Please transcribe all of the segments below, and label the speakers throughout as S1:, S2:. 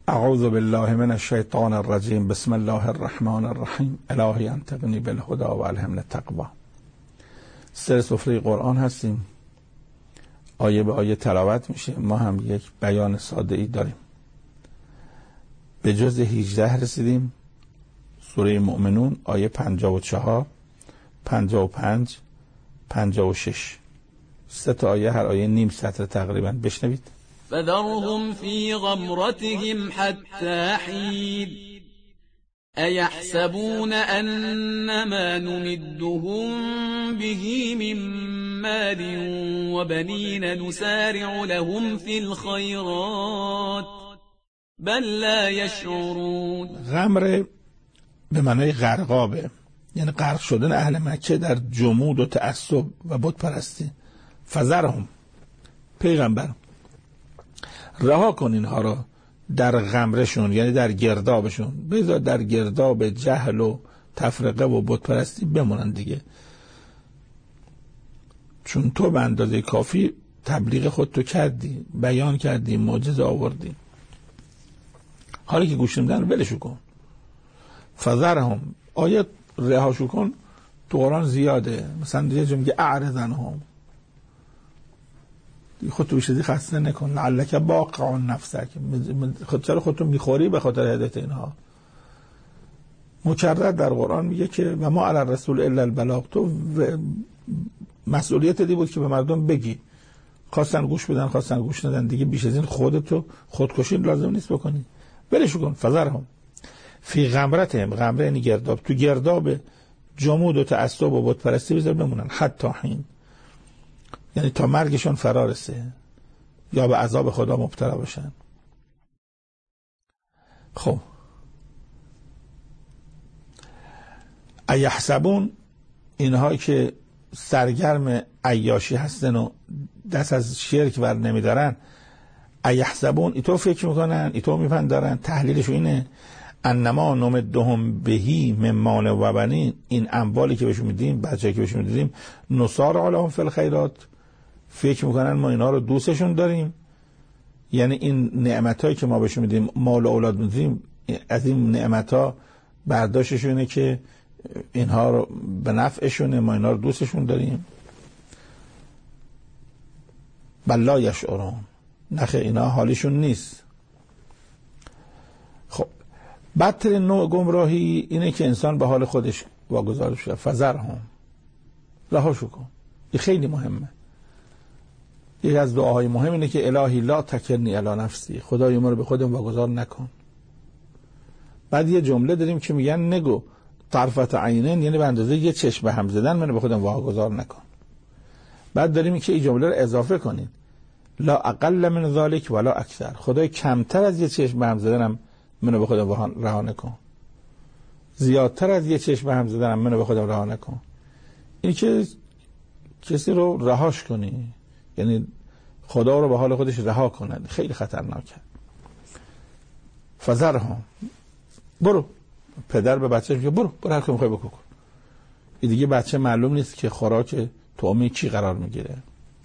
S1: اعوذ بالله من الشیطان الرجیم. بسم الله الرحمن الرحیم. الهی انطقنی بالهدی و الهمنی التقوی. سر سفره قرآن هستیم، آیه به آیه تلاوت میشه. ما هم یک بیان ساده ای داریم. به جز 18 رسیدیم. سوره مؤمنون آیه 54 55 56. 3 آیه، هر آیه نیم سطر تقریبا. بشنوید.
S2: فذرهم في غمرتهم حتى حين أيحسبون أنما نمدهم به من مال وبنين نسارع لهم في الخيرات بل لا يشعرون.
S1: غمره به معنای غرقابه، یعنی غرق شدن اهل مکه در جمود و تعصب و بت پرستی. فذرهم، پیغمبر رها کن اینها را در غمرشون، یعنی در گردابشون. بذار در گرداب جهل و تفرقه و بت پرستی بمونن دیگه، چون تو به اندازه کافی تبلیغ خودتو کردی، بیان کردی، معجزه آوردی. حالا که گوش نمیدن ولشو کن. فذرهم، آیت رهاشو کن تو قرآن زیاده. مثلا یه جا میگه اعرض عنهم، خودتو بیشتری خسته نکن. لعلک باقع نفسک، خودتو میخوری به خاطر هدایت اینها. مکرر در قرآن میگه که و ما علی الرسول الا البلاغ. تو مسئولیت دی بود که به مردم بگی. خواستن گوش بدن، خواستن گوش ندن، دیگه بیش از این خودتو خودکشی لازم نیست بکنی. ولش کن. فذرهم فی غمرتهم، غمره یعنی گرداب، تو گرداب جمود و تعصب و بت پرستی بذار بمونن. حتی حین، یعنی تا مرگشون فرا رسه یا به عذاب خدا مبتلا باشن. خب ایحسبون، اینهایی که سرگرم عیاشی هستن و دست از شرک ور نمیدارن، ایحسبون، ایتو فکر میکنن، ایتو میپندارن، تحلیلش اینه انما نمدهم بهی من مال و بنین، این اموالی که بهشون میدیم، بچه‌ای که بهشون میدیم، نسارع لهم فی الخیرات، فکر میکنن ما اینا رو دوستشون داریم. یعنی این نعمتایی که ما بهشون میدیم، مال و اولاد میدیم، از این نعمتا برداشتشونه که اینها رو به نفعشونه، ما اینا رو دوستشون داریم. بل لا یشعرون، نخه اینا حالیشون نیست. خب بدترین نوع گمراهی اینه که انسان به حال خودش واگذار شه. فذرهم، رهاشو کن. این خیلی مهمه. یکی از دعاهای مهم اینه که الهی لا تکلنی الی نفسی، خدای ما رو به خودم واگذار نکن. بعد یه جمله داریم که میگن نگو طرفت عینین، یعنی به اندازه یه چشم به هم زدن منو به خودم واگذار نکن. بعد داریم که این جمله رو اضافه کنین، لا اقل من ذلک ولا اکثر، خدای کمتر از یه چشم به هم زدنم منو به خودم رها نکن، زیادتر از یه چشم به هم زدنم منو به خودم رها نکن. این که کسی رو رهاش کنی، یعنی خدا رو به حال خودش رها کنه، خیلی خطرناکه. فذرهم، برو. پدر به بچه‌ش میگه برو هر کاری می‌خوای بکن. این دیگه بچه معلوم نیست که خوراک طعمه چی قرار میگیره.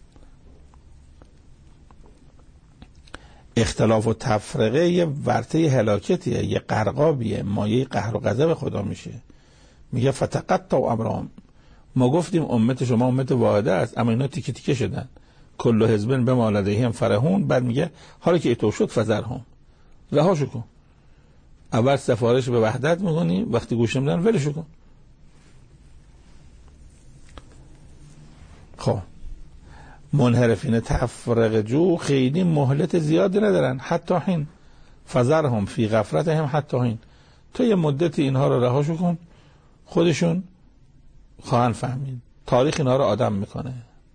S1: اختلاف و تفرقه یه ورطه هلاکتیه، یه غرقابیه، مایه قهر و غضب خدا میشه. میگه فتقطعوا امرهم، ما گفتیم امت شما امت واحده است، اما اینا تیکه تیکه شدن. کل حزب بما لدیهم فرحون. بعد میگه حالا که ایتو شد فذرهم، رهاشو کن. اول سفارش به وحدت میکنی، وقتی گوش نمیدن ولشو کن. خب منحرفین تفرقه جو خیلی مهلت زیادی ندارن. حتی حین، فذرهم فی غفرتهم حتی حین، تو یه مدتی اینها رو رهاشو کن، خودشون خواهن فهمید. تاریخ اینها رو آدم میکنه.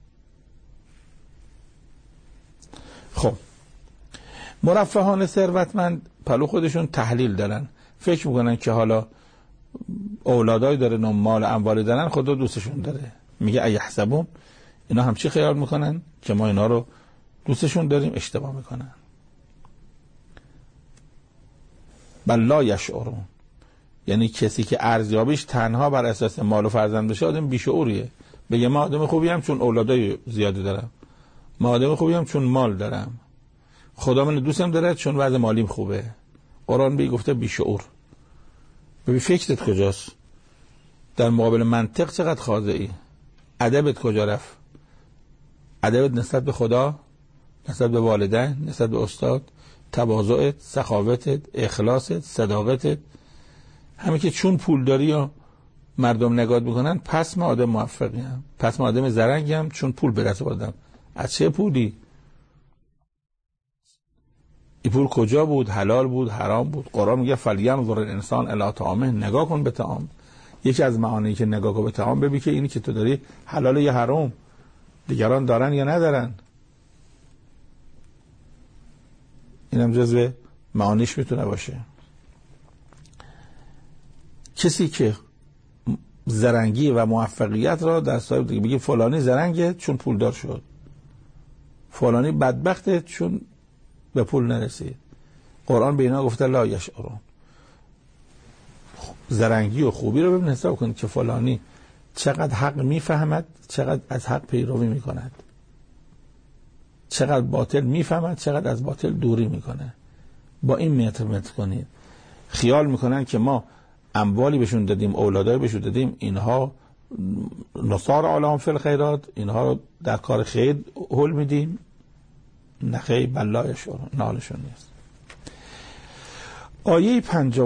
S1: خب مرفهان ثروتمند پلو خودشون تحلیل دارن، فکر میکنن که حالا اولادای دارن و مال اموالی دارن، خدا دوستشون داره. میگه ایحسبون، اینا هم چی خیال میکنن که ما اینا رو دوستشون داریم؟ اشتباه میکنن. بل لا یشعرون، یعنی کسی که ارزیابیش تنها بر اساس مال و فرزند بشه آدم بیشعوریه. بگه ما آدم خوبی هم چون اولادای زیادی دارم، ما آدم خوبی هم چون مال دارم، خدا من دوستم داره چون وضع مالیم خوبه. قرآن بی گفته بی شعور. ببین فکرت کجاست؟ در مقابل منطق چقدر خاضعی؟ ادبت کجا رفت؟ ادبت نسبت به خدا، نسبت به والدین، نسبت به استاد، تواضعت، سخاوتت، اخلاصت، صداقتت، همه که چون پول داری یا مردم نگات میکنن پس من آدم موفقی هم، پس من آدم زرنگی هم چون پول به دست آوردم. از چه پولی؟ این پول کجا بود؟ حلال بود، حرام بود؟ قرآن میگه فلینظر الانسان الی طعامه، نگاه کن به طعام. یکی از معانی که نگاه کن به طعام ببین که اینی که تو داری حلال یا حرام، دیگران دارن یا ندارن. اینم جزو معانیش میتونه باشه. کسی که زرنگی و موفقیت را در صاحب دیگه بگی فلانی زرنگه چون پولدار شد، فلانی بدبخته چون به پول نرسید. قرآن به اینا گفته لا یشعرون. زرنگی و خوبی رو ببین حساب کن که فلانی چقدر حق میفهمد، چقدر از حق پیروی میکند، چقدر باطل میفهمد، چقدر از باطل دوری میکنه. با این متر کنید. خیال میکنن که ما اموالی بهشون دادیم، اولادای بهشون دادیم، اینها نصار عالم فی الخیرات، اینها در کار خیر هول میدیم. نخیر بلایش نالشون نیست. آیه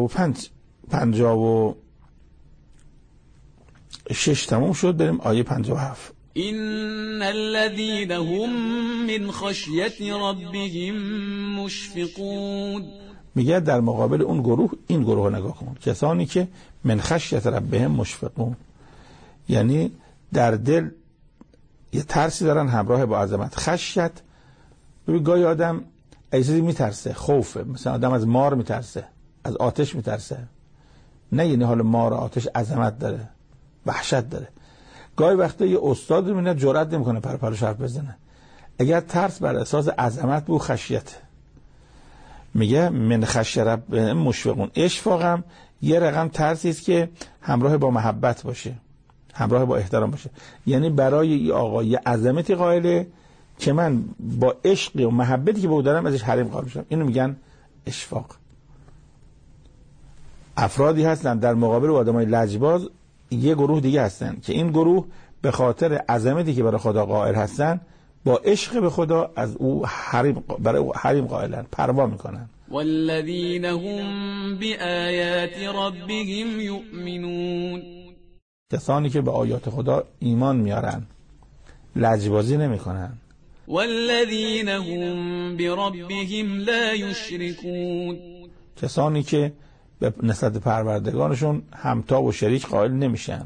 S1: 56 تموم شد. بریم آیه 57.
S2: إن الذين هم من خشية ربهم مشفقون.
S1: میگه در مقابل اون گروه این گروه رو نگاه کن، کسانی که من خشیت ربهم مشفقون، یعنی در دل یه ترسی دارن همراه با عظمت. خشیت، ببین گاهی آدم از چیزی میترسه، خوفه، مثلا آدم از مار میترسه، از آتش میترسه. نه یعنی حال مار و آتش عظمت داره، وحشت داره. گاهی وقتا یه استاد رو میبینه جرئت نمیکنه پرپرش حرف بزنه. اگر ترس بر اساس عظمت بود خشیت. میگه من خشیت ربهم مشفقون. اشفاقم یه رقم ترسی است که همراه با محبت باشه، همراه با احترام باشه. یعنی برای این آقا یه عظمتی قائله که من با عشق و محبتی که به او دارم ازش حریم قائل بشم. اینو میگن اشفاق. افرادی هستن در مقابل آدمای لجباز، یه گروه دیگه هستن که این گروه به خاطر عظمتی که برای خدا قائل هستن با عشق به خدا از او حریم، برای او حریم قائلن، پروا میکنن.
S2: والذین هم بآیات ربهم یؤمنون.
S1: کسانی که به آیات خدا ایمان میارن، لجبازی نمیکنن.
S2: والذین هم بربهم لا یشرکون.
S1: کسانی که به نسبت پروردگارشون همتا و شریک قائل نمیشن.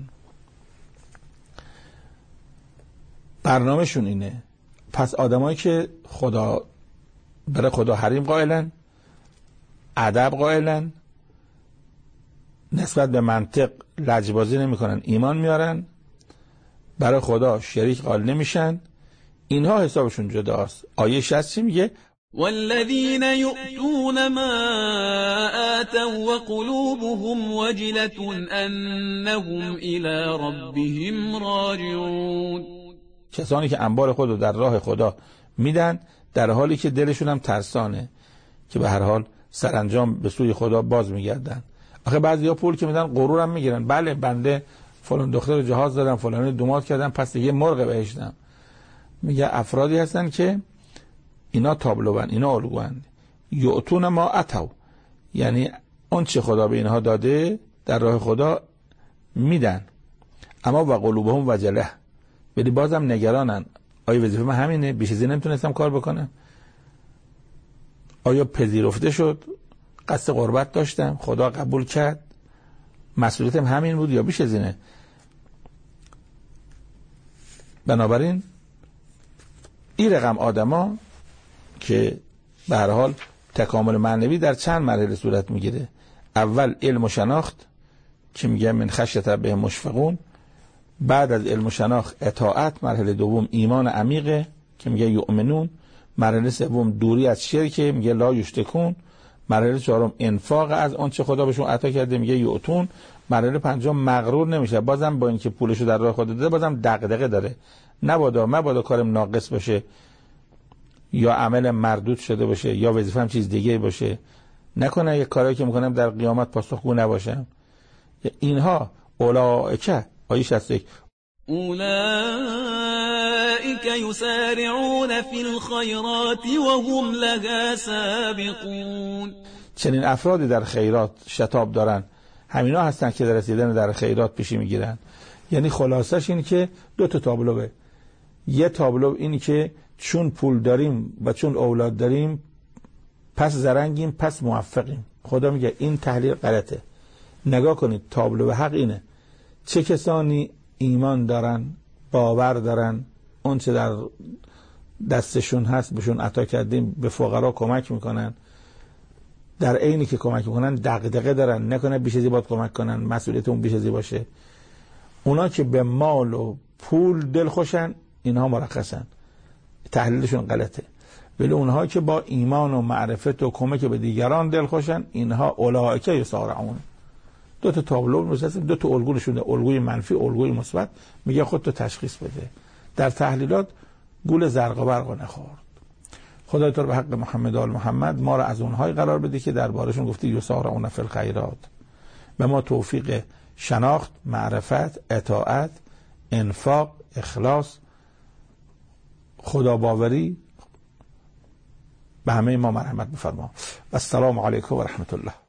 S1: برنامهشون اینه. پس آدمایی که خدا برای خدا حریم قائلن، ادب قائلن، نسبت به منطق لجبازی نمیکنن، ایمان میارن، برای خدا شریک قائل نمیشن، اینها حسابشون جداست. آیه 60 چی میگه؟
S2: والذین یؤتون ما آتوا وقلوبهم وجلة انهم الی ربهم راجعون.
S1: کسانی که اموال خود رو در راه خدا میدن در حالی که دلشون هم ترسانه که به هر حال سرانجام به سوی خدا باز میگردن. آخه بعضیا پول که میدن غرورم میگیرن. بله بنده فلان دختر رو جهاز دادم، فلانی دومات کردم، پس دیگه مرغ بهشتم. میگه افرادی هستن که اینا تابلوان، اینا الگوان. یعطون ما اتوا، یعنی اون چه خدا به اینها داده در راه خدا میدن، اما و قلوبهم وجله، ولی بازم نگرانن. آیا وظیفه من همینه؟ بیش از این نمیتونستم کار بکنم؟ آیا پذیرفته شد؟ قصد قربت داشتم؟ خدا قبول کرد؟ مسئولیتم همین بود یا بیش از اینه؟ بنابراین این رقم آدما که به هر حال تکامل معنوی در چند مرحله صورت میگیره. اول علم و شناخت که میگه من خشیت ربهم مشفقون، بعد از علم و شناخت اطاعت، مرحله دوم ایمان عمیقه که میگه یؤمنون، مرحله سوم دوری از شرک میگه لا یشرکون، مرحله چهارم انفاق از آن چه خدا بهشون عطا کرده میگه یؤتون، مرحله پنجم مغرور نمیشه، بازم با اینکه پولشو در راه خدا داده بازم دغدغه داره، مبادا کارم ناقص باشه یا عمل مردود شده باشه یا وظیفه‌ام چیز دیگه باشه، نکنه یک کاری که میکنم در قیامت پاسخگو نباشم. اینها اولئک آیه 61
S2: اولئک یسارعون فی الخیرات وهم لها سابقون.
S1: چنین افرادی در خیرات شتاب دارن، همینا هستن که در رسیدن در خیرات پیشی میگیرن. یعنی خلاصش این که دو تا تابلوه. یه تابلو اینی که چون پول داریم و چون اولاد داریم پس زرنگیم، پس موفقیم. خدا میگه این تحلیل غلطه. نگاه کنید تابلو حق اینه چه کسانی ایمان دارن، باور دارن، اون چه در دستشون هست بهشون عطا کردیم، به فقرا کمک میکنن، در عینی که کمک میکنن دغدغه دارن، نکنه بیش از این باید کمک کنن، مسئولیت اون بیش از این باشه. اونا که به مال و پول دل خوشن اینها مرخصن، تحلیلشون غلطه. ولی اونها که با ایمان و معرفت و کمک به دیگران دل خوشن اینها اولئک یسارعون. دو تا تابلو می‌سازیم، دو تا الگو نشون ده، الگوی منفی، الگوی مثبت. میگه خودت تشخیص بده. در تحلیلات گول زرق و برق نخورد. خدای تو به حق محمد آل محمد ما را از اونهای قرار بده که دربارشون گفتی یسارعون فی الخیرات. به ما توفیق شناخت، معرفت، اطاعت، انفاق، اخلاص، خدا باوری به همه ما مرحمت بفرما. السلام علیکم و رحمت الله.